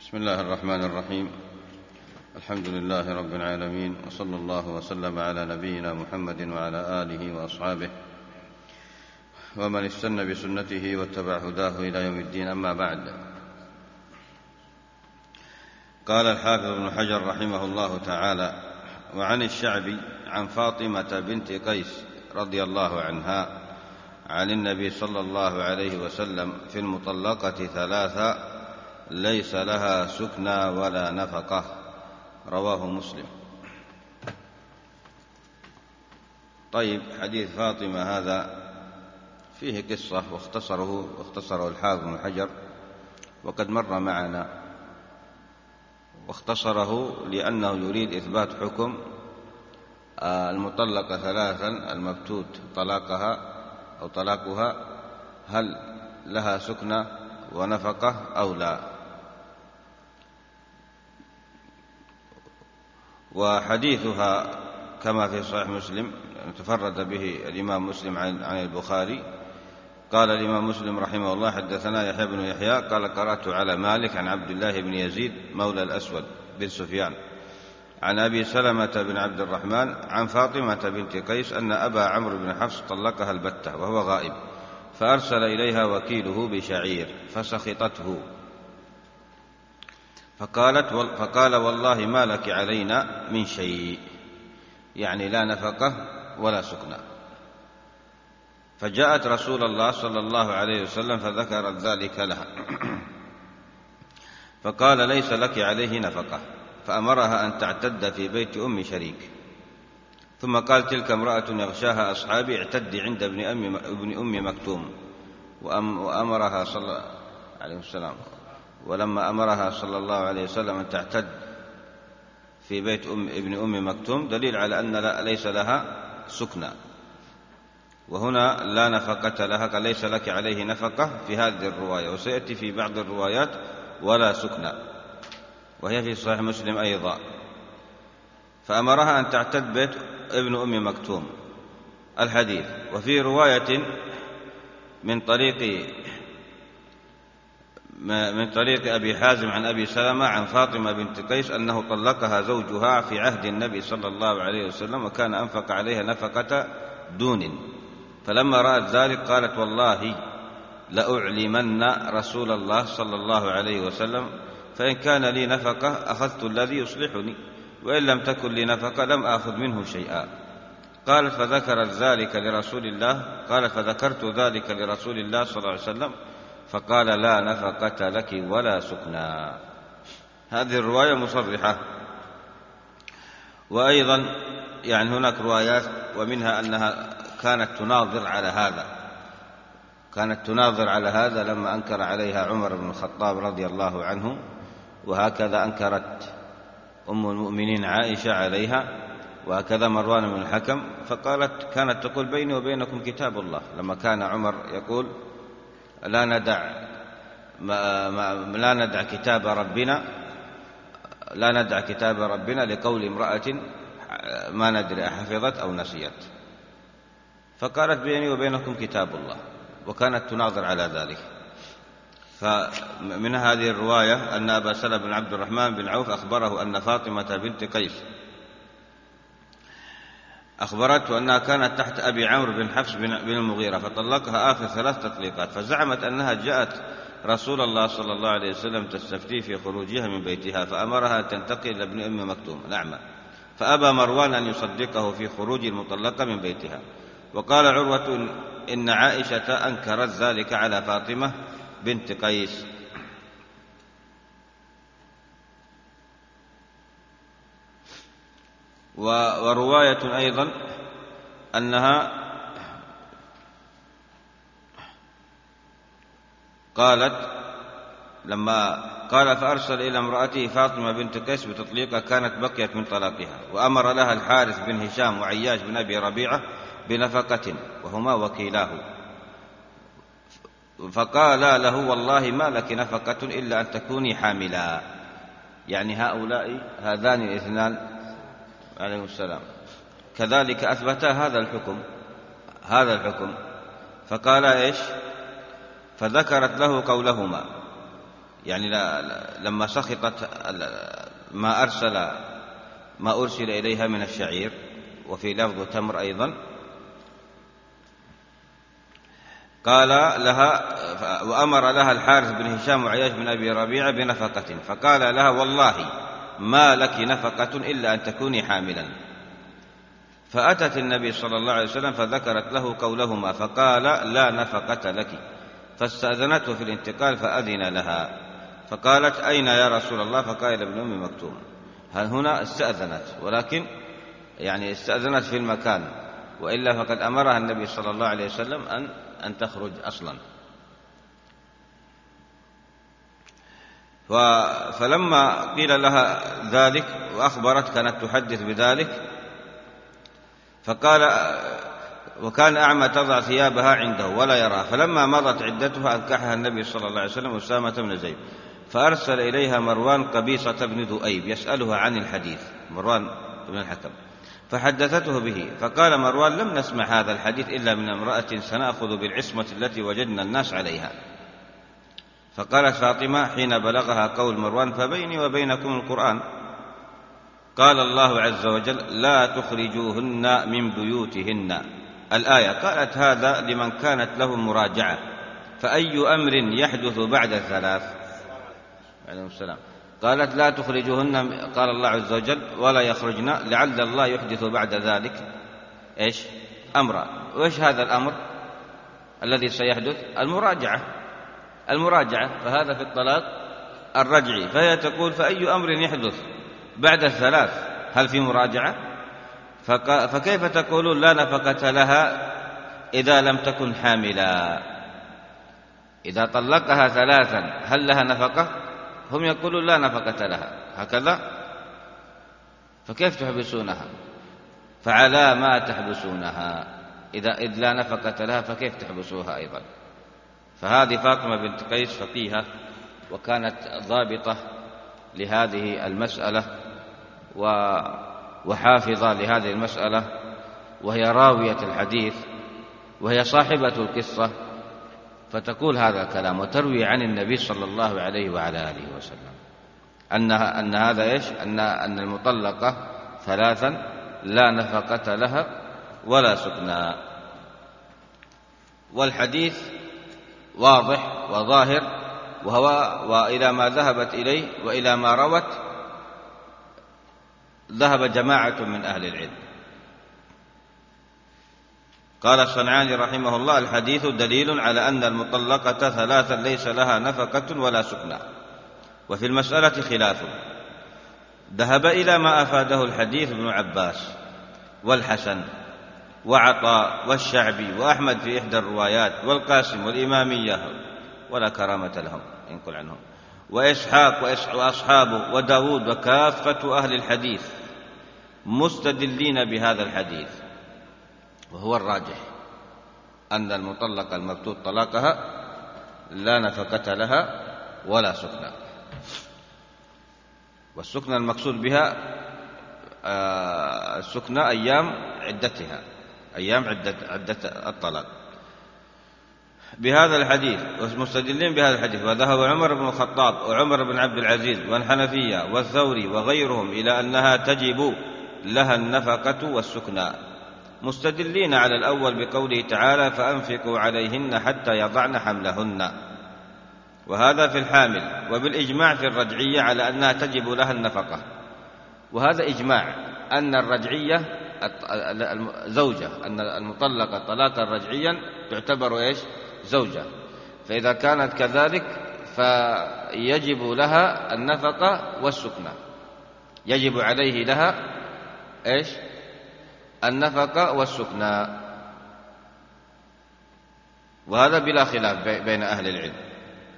بسم الله الرحمن الرحيم. الحمد لله رب العالمين، وصلى الله وسلم على نبينا محمد وعلى آله وأصحابه ومن استنى بسنته واتبع هداه إلى يوم الدين. أما بعد، قال الحافظ ابن حجر رحمه الله تعالى: وعن الشعبي عن فاطمة بنت قيس رضي الله عنها عن النبي صلى الله عليه وسلم في المطلقة ثلاثة ليس لها سكنى ولا نفقة، رواه مسلم. طيب، حديث فاطمة هذا فيه قصة واختصره الحافظ ابن حجر، وقد مر معنا، واختصره لأنه يريد إثبات حكم المطلقة ثلاثا المبتوت طلاقها أو طلاقها، هل لها سكنى ونفقة أو لا. وحديثها كما في صحيح مسلم تفرد به الإمام مسلم عن البخاري. قال الإمام مسلم رحمه الله: حدثنا يحيى بن يحيى قال: قرأت على مالك عن عبد الله بن يزيد مولى الأسود بن سفيان عن أبي سلمة بن عبد الرحمن عن فاطمة بنت قيس أن أبا عمرو بن حفص طلقها البتة وهو غائب، فأرسل إليها وكيله بشعير فسخطته، فقال: والله ما لك علينا من شيء، يعني لا نفقة ولا سكنى. فجاءت رسول الله صلى الله عليه وسلم فذكرت ذلك لها، فقال: ليس لك عليه نفقة، فأمرها أن تعتد في بيت أم شريك. ثم قال: تلك امرأة يغشاها أصحابي، اعتدي عند ابن أم مكتوم. وأمرها صلى الله عليه وسلم، ولما أمرها صلى الله عليه وسلم أن تعتد في بيت ابن أم مكتوم دليل على أن ليس لها سكنى. وهنا لا نفقة لها، قال: ليس لك عليه نفقة في هذه الرواية، وسيأتي في بعض الروايات ولا سكنى، وهي في صحيح مسلم أيضا. فأمرها أن تعتد بيت ابن أم مكتوم الحديث. وفي رواية من طريق أبي حازم عن أبي سلمة عن فاطمة بنت قيس أنه طلقها زوجها في عهد النبي صلى الله عليه وسلم، وكان أنفق عليها نفقة دون، فلما رأت ذلك قالت: والله لأعلمن رسول الله صلى الله عليه وسلم، فإن كان لي نفقة أخذت الذي يصلحني، وإن لم تكن لي نفقة لم آخذ منه شيئا. قالت: فذكرت ذلك لرسول الله، قالت: فذكرت ذلك لرسول الله صلى الله عليه وسلم، فقال: لا نفقة لك ولا سكنى. هذه الرواية مصرحة. وأيضا يعني هناك روايات، ومنها أنها كانت تناظر على هذا لما أنكر عليها عمر بن الخطاب رضي الله عنه، وهكذا أنكرت أم المؤمنين عائشة عليها، وهكذا مروان بن الحكم. فقالت: كانت تقول: بيني وبينكم كتاب الله، لما كان عمر يقول: لا ندع كتاب ربنا لقول امرأة ما ندري أحفظت أو نسيت. فقالت: بيني وبينكم كتاب الله، وكانت تناظر على ذلك. فمن هذه الرواية أن أبا سلمة بن عبد الرحمن بن عوف أخبره أن فاطمة بنت قيس أخبرته أنها كانت تحت أبي عمرو بن حفص بن المغيرة، فطلقها آخر 3 تطليقات، فزعمت أنها جاءت رسول الله صلى الله عليه وسلم تستفتيه في خروجها من بيتها، فأمرها أن تنتقل إلى ابن أم مكتوم الأعمى، فأبى مروان أن يصدقه في خروج المطلقة من بيتها. وقال عروة إن عائشة أنكرت ذلك على فاطمة بنت قيس. ورواية أيضا أنها قالت لما قال: فأرسل إلى امرأته فاطمة بنت قيس بتطليقها كانت بقيت من طلاقها، وأمر لها الحارث بن هشام وعياش بن أبي ربيعة بنفقة، وهما وكيلاه، فقال له: والله ما لك نفقة إلا أن تكوني حاملا. يعني هذان الاثنان عليه السلام كذلك أثبتا هذا الحكم. فقال إيش؟ فذكرت له قولهما، يعني لما سخطت ما أرسل إليها من الشعير، وفي لفظ تمر أيضا، قال لها وأمر لها الحارث بن هشام وعياش بن أبي ربيعة بنفقة، فقال لها والله ما لك نفقة إلا أن تكوني حاملا. فأتت النبي صلى الله عليه وسلم فذكرت له قولهما، فقال لا نفقة لك، فاستأذنته في الانتقال فأذن لها، فقالت أين يا رسول الله؟ فقال ابن أم مكتوم. هنا استأذنت، ولكن يعني استأذنت في المكان، وإلا فقد أمرها النبي صلى الله عليه وسلم أن تخرج أصلا. فلما قيل لها ذلك وأخبرت كانت تحدث بذلك، فقال وكان أعمى تضع ثيابها عنده ولا يراها، فلما مضت عدتها أنكحها النبي صلى الله عليه وسلم أسامة بن زيد، فأرسل إليها مروان قبيصة بن ذؤيب يسألها عن الحديث، مروان بن الحكم، فحدثته به، فقال مروان لم نسمع هذا الحديث إلا من امرأة سنأخذ بالعصمة التي وجدنا الناس عليها. فقالت فاطمة حين بلغها قول مروان فبيني وبينكم القرآن، قال الله عز وجل لا تخرجوهن من بيوتهن الآية. قالت هذا لمن كانت له مراجعة، فأي أمر يحدث بعد الثلاث؟ عليه السلام. قالت لا تخرجوهن، قال الله عز وجل ولا يخرجن لعل الله يحدث بعد ذلك إيش أمرا. وإيش هذا الأمر الذي سيحدث؟ المراجعة، فهذا في الطلاق الرجعي. فهي تقول فأي أمر يحدث بعد الثلاث؟ هل في مراجعة؟ فكيف تقولون لا نفقة لها إذا لم تكن حاملا؟ إذا طلقها ثلاثا هل لها نفقة؟ هم يقولون لا نفقة لها، هكذا. فكيف تحبسونها؟ فعلى ما تحبسونها إذ لا نفقة لها، فكيف تحبسوها أيضا؟ فهذه فاطمة بنت قيس فقيهة، وكانت ضابطة لهذه المسألة وحافظة لهذه المسألة، وهي راوية الحديث، وهي صاحبة القصة، فتقول هذا الكلام وتروي عن النبي صلى الله عليه وعلى آله وسلم أن هذا إيش؟ أن المطلقة ثلاثا لا نفقة لها ولا سكنى. والحديث واضح وظاهر، وإلى ما ذهبت إليه وإلى ما روت ذهب جماعة من أهل العلم. قال الصنعاني رحمه الله الحديث دليل على أن المطلقة ثلاثا ليس لها نفقة ولا سكنى. وفي المسألة خلاف، ذهب إلى ما أفاده الحديث ابن عباس والحسن وعطاء والشعبي وأحمد في إحدى الروايات والقاسم والإمامية ولا كرامة لهم ينقل عنهم، وإسحاق وأصحابه وداود وكافة أهل الحديث مستدلين بهذا الحديث. وهو الراجح أن المطلقة المبتوت طلاقها لا نفقة لها ولا سكنى. والسكنى المقصود بها السكنى أيام عدتها، أيام عدة الطلاق بهذا الحديث، ومستدلين بهذا الحديث. وذهب عمر بن الخطاب وعمر بن عبد العزيز والحنفية والثوري وغيرهم إلى أنها تجب لها النفقة والسكنى، مستدلين على الأول بقوله تعالى فأنفقوا عليهن حتى يضعن حملهن، وهذا في الحامل، وبالإجماع في الرجعية على أنها تجب لها النفقة. وهذا إجماع أن الرجعية زوجة، أن المطلقة طلاقا رجعيا تعتبر إيش؟ زوجة. فإذا كانت كذلك فيجب لها النفقة والسكنى، يجب عليه لها إيش؟ النفقة والسكنى، وهذا بلا خلاف بين أهل العلم.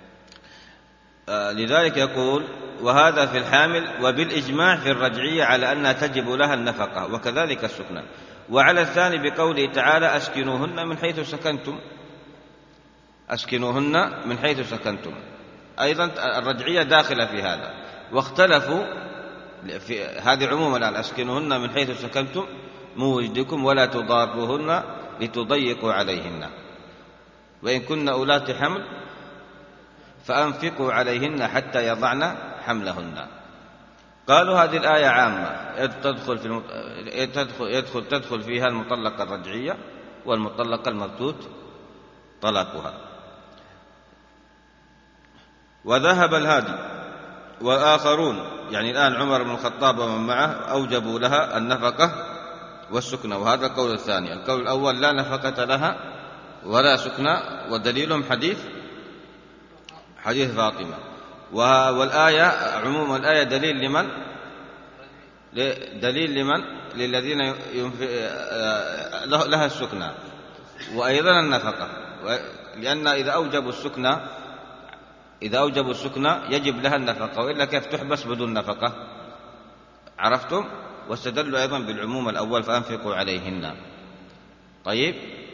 لذلك يقول وهذا في الحامل، وبالإجماع في الرجعية على أنها تجب لها النفقة وكذلك السكنى. وعلى الثاني بقوله تعالى أسكنوهن من حيث سكنتم، أسكنوهن من حيث سكنتم، أيضا الرجعية داخلة في هذا. واختلفوا في هذه عموما الآن أسكنوهن من حيث سكنتم من وجدكم ولا تضاروهن لتضيقوا عليهن، وإن كن أولات حمل فأنفقوا عليهن حتى يضعن حملهن. قالوا هذه الآية عامة تدخل فيها المطلقة الرجعية والمطلقة المبتوت طلاقها. وذهب الهادي وآخرون، يعني الآن عمر بن الخطاب ومن معه، أوجبوا لها النفقة والسكنى، وهذا القول الثاني. القول الأول لا نفقة لها ولا سكنى، ودليلهم حديث فاطمة. والآية عموم الآية دليل لمن للذين لها السكنى وأيضا النفقة، لأن إذا أوجبوا السكنى يجب لها النفقة، وإلا كيف تحبس بدون نفقة؟ عرفتم؟ واستدلوا أيضا بالعموم الأول فأنفقوا عليهن. طيب،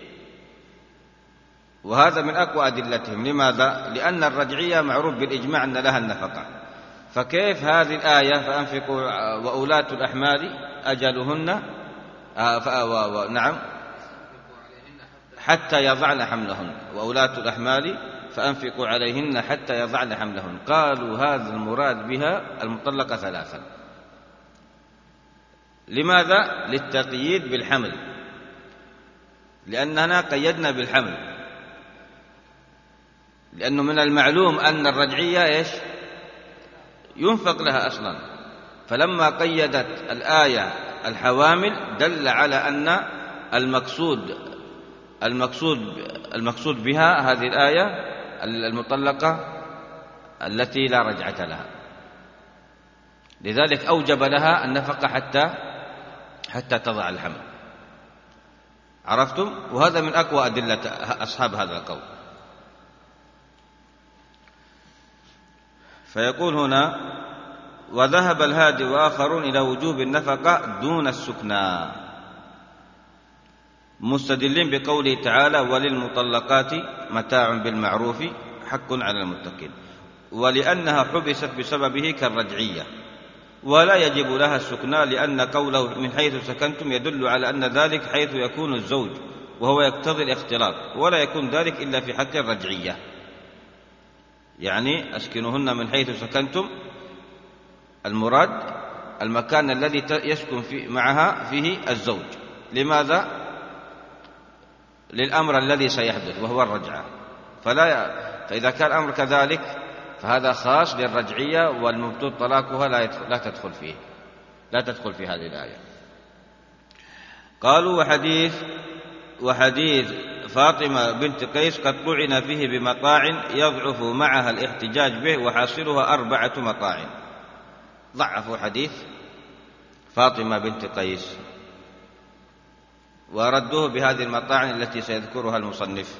وهذا من أقوى أدلتهم. لماذا؟ لأن الرجعية معروف بالإجماع أن لها النفقة، فكيف هذه الآية فأنفقوا وأولاة الأحمال أجلهن نعم حتى يضعن حملهن، وأولاة الأحمال فأنفقوا عليهن حتى يضعن حملهن. قالوا هذا المراد بها المطلقة ثلاثا. لماذا؟ للتقييد بالحمل، لأننا قيدنا بالحمل، لأنه من المعلوم أن الرجعية ينفق لها أصلا، فلما قيدت الآية الحوامل دل على أن المقصود بها هذه الآية المطلقة التي لا رجعة لها، لذلك أوجب لها النفقة حتى تضع الحمل. عرفتم؟ وهذا من أقوى أدلة أصحاب هذا القول. فيقول هنا: وذهب الهادي وآخرون إلى وجوب النفقة دون السكنى، مستدلين بقوله تعالى: وللمطلقات متاع بالمعروف حق على المتقين، ولأنها حبست بسببه كالرجعية، ولا يجب لها السكنى، لأن قوله من حيث سكنتم يدل على أن ذلك حيث يكون الزوج، وهو يقتضي الاختلاط، ولا يكون ذلك إلا في حق الرجعية. يعني أسكنوهن من حيث سكنتم، المراد المكان الذي يسكن معها فيه الزوج. لماذا؟ للأمر الذي سيحدث وهو الرجعة. فإذا كان الأمر كذلك فهذا خاص للرجعية، والمبتوت طلاقها لا تدخل في هذه الآية. قالوا: وحديث فاطمة بنت قيس قد طعن فيه بمطاع يضعف معها الاحتجاج به، وحاصلها 4 مطاع. ضعفوا حديث فاطمة بنت قيس وردوه بهذه المطاعن التي سيذكرها المصنف،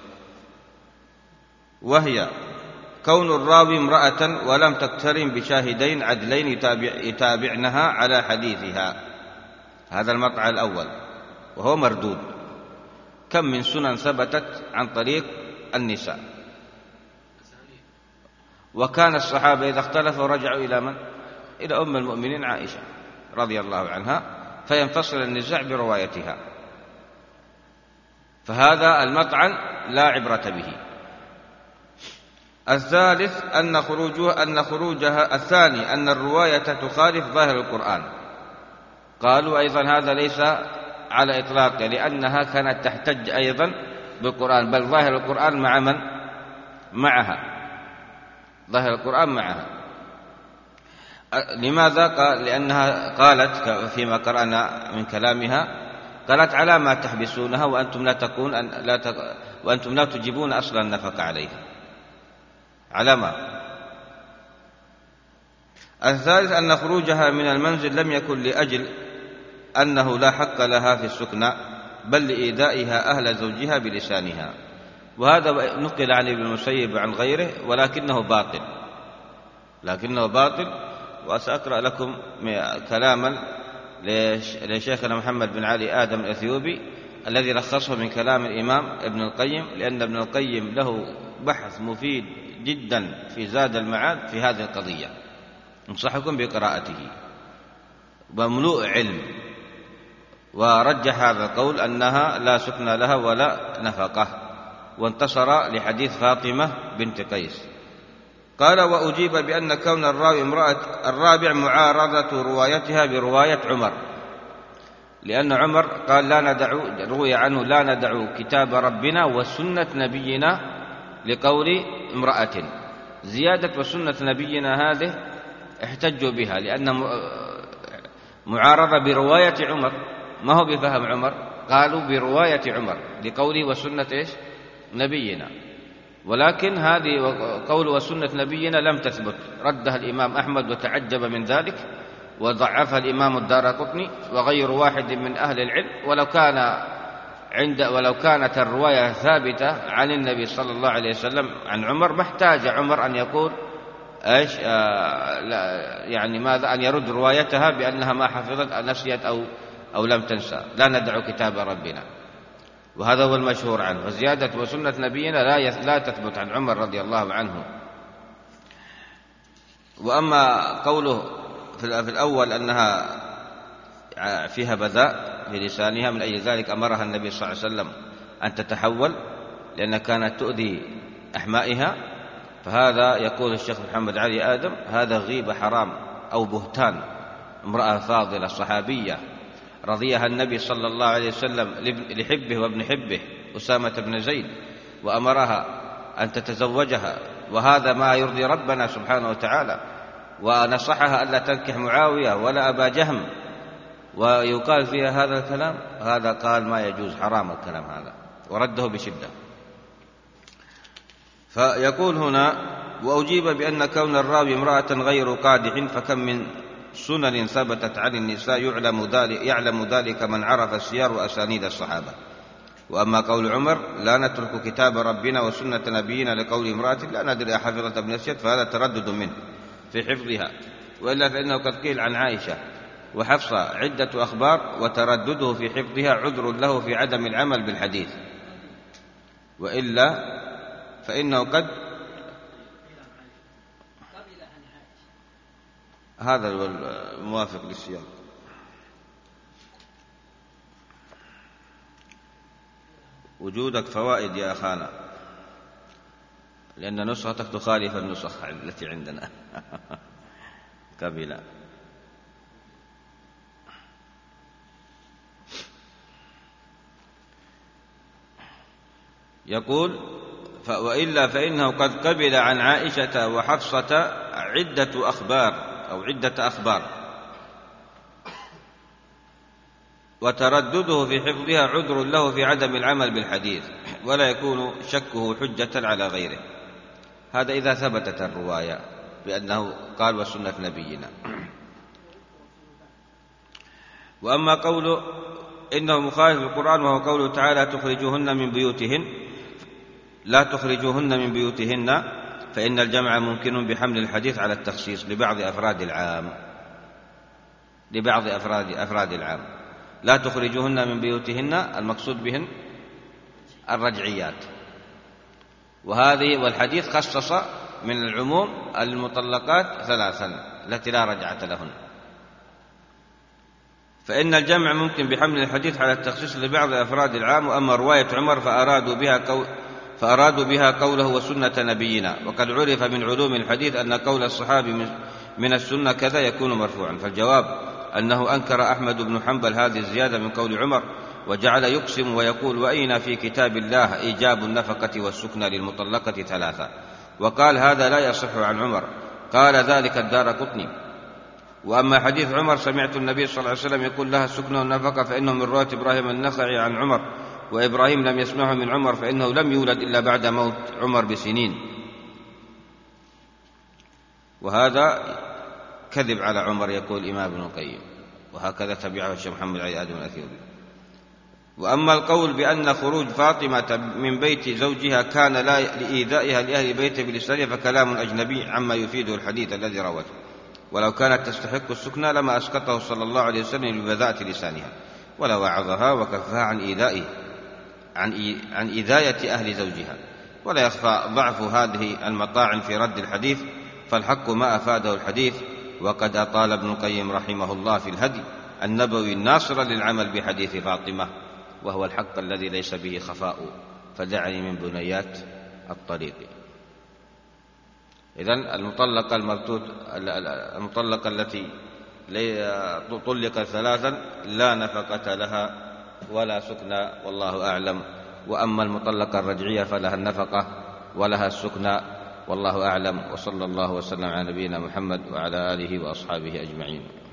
وهي كون الراوي امرأة ولم تقترن بشاهدين عدلين يتابعنها على حديثها. هذا المطعن الأول وهو مردود. كم من سنن ثبتت عن طريق النساء، وكان الصحابة إذا اختلفوا رجعوا إلى من؟ إلى أم المؤمنين عائشة رضي الله عنها، فينفصل النزاع بروايتها. فهذا المطعن لا عبرة به. الثالث الثاني أن الرواية تخالف ظاهر القرآن. قالوا أيضا هذا ليس على إطلاقه، لأنها كانت تحتج أيضا بالقرآن، بل ظاهر القرآن مع من؟ معها، ظاهر القرآن معها. لماذا؟ لأنها قالت فيما قرأنا من كلامها، قالت: على ما تحبسونها وأنتم لا تجيبون أصلا النفقة عليها، على ما. الثالث أن خروجها من المنزل لم يكن لأجل أنه لا حق لها في السكنى، بل لإيذائها أهل زوجها بلسانها. وهذا نقل عن ابن المسيب وعن غيره، ولكنه باطل. وسأقرأ لكم كلاما لشيخنا محمد بن علي آدم الأثيوبي الذي لخصه من كلام الإمام ابن القيم، لأن ابن القيم له بحث مفيد جدا في زاد المعاد في هذه القضية، أنصحكم بقراءته، وملوء علم. ورجح هذا القول أنها لا سكن لها ولا نفقة، وانتصر لحديث فاطمة بنت قيس. قال: وأجيب بأن كون الراوي امرأة الرابع معارضة روايتها برواية عمر، لأن عمر قال روي عنه: لا ندع كتاب ربنا وسنة نبينا، لقول امرأة. زيادة وسنة نبينا هذه احتجوا بها لأن معارضة برواية عمر، ما هو بفهم عمر، قالوا برواية عمر لقوله وسنة نبينا، ولكن هذه قول وسنة نبينا لم تثبت، ردها الإمام أحمد وتعجب من ذلك، وضعفها الإمام الدارقطني وغير واحد من أهل العلم. ولو كانت الرواية ثابتة عن النبي صلى الله عليه وسلم عن عمر، ما احتاج عمر أن يقول يعني ماذا، أن يرد روايتها بأنها ما حفظت نسيت أو لم تنسى. لا ندع كتاب ربنا، وهذا هو المشهور عنه. وزيادة وسنة نبينا لا تثبت عن عمر رضي الله عنه. وأما قوله في الأول أنها فيها بذاء بلسانها، من أجل ذلك أمرها النبي صلى الله عليه وسلم أن تتحول لأنها كانت تؤذي أحمائها، فهذا يقول الشيخ محمد علي آدم هذا غيبة حرام أو بهتان. امرأة فاضلة صحابية رضيها النبي صلى الله عليه وسلم لحبه وابن حبه أسامة بن زيد، وأمرها أن تتزوجها، وهذا ما يرضي ربنا سبحانه وتعالى، ونصحها ألا تنكح معاوية ولا أبا جهم، ويقال فيها هذا الكلام. هذا قال ما يجوز، حرام الكلام هذا، ورده بشدة. فيقول هنا: وأجيب بأن كون الراوي امرأة غير قادح، فكم من سنن ثبتت عن النساء يعلم ذلك من عرف السير وأسانيد الصحابة. وأما قول عمر: لا نترك كتاب ربنا وسنة نبينا، لقول امرأة لا ندري أحفظت أم نسيت، فهذا تردد منه في حفظها، وإلا فإنه قد قيل عن عائشة وحفصة عدة أخبار، وتردده في حفظها عذر له في عدم العمل بالحديث، وإلا فإنه قد هذا الموافق للسياق. وجودك فوائد يا أخانا، لأن نسختك تخالف النسخ التي عندنا. قبيلة. يقول: وإلا فإنه قد قبل عن عائشة وحفصة عدة أخبار، وتردده في حفظها عذر له في عدم العمل بالحديث، ولا يكون شكه حجة على غيره. هذا إذا ثبتت الرواية بأنه قال وسنة نبينا. وأما قوله إنه مخالف القرآن، وهو قوله تعالى: لا تخرجوهن من بيوتهن، فإن الجمع ممكن بحمل الحديث على التخصيص لبعض أفراد العام. لا تخرجوهن من بيوتهن المقصود بهن الرجعيات، والحديث خصص من العموم المطلقات 3 التي لا رجعة لهن، فإن الجمع ممكن بحمل الحديث على التخصيص لبعض أفراد العام. وأما رواية عمر فأرادوا بها قوله وسنة نبينا، وقد عرف من علوم الحديث أن قول الصحابي من السنة كذا يكون مرفوعا. فالجواب أنه أنكر أحمد بن حنبل هذه الزيادة من قول عمر، وجعل يقسم ويقول: وأين في كتاب الله إيجاب النفقة والسكنى للمطلقة 3؟ وقال: هذا لا يصح عن عمر. قال ذلك الدارقطني. وأما حديث عمر: سمعت النبي صلى الله عليه وسلم يقول لها السكنى والنفقة، فإنه من رواية إبراهيم النخعي عن عمر، وإبراهيم لم يسمعه من عمر، فإنه لم يولد إلا بعد موت عمر بسنين. وهذا كذب على عمر، يقول الإمام ابن القيم، وهكذا تبعه الشيخ محمد علي آدم الأثيوبي. وأما القول بأن خروج فاطمة من بيت زوجها كان لإيذائها لأهل بيته بلسانها، فكلام أجنبي عما يفيده الحديث الذي روته، ولو كانت تستحق السكنى لما أسقطه صلى الله عليه وسلم ببذاءة لسانها، ولا وعظها وكفها عن إيذاية أهل زوجها. ولا يخفى ضعف هذه المطاعن في رد الحديث، فالحق ما أفاده الحديث. وقد أطال ابن القيم رحمه الله في الهدي النبوي الناصر للعمل بحديث فاطمة، وهو الحق الذي ليس به خفاء، فدعني من بنيات الطريق. إذن المطلقة التي طلقت ثلاثا لا نفقة لها ولا سكنى والله أعلم. وأما المطلقة الرجعية فلها النفقة ولها السكنى والله أعلم. وصلى الله وسلم على نبينا محمد وعلى آله وأصحابه أجمعين.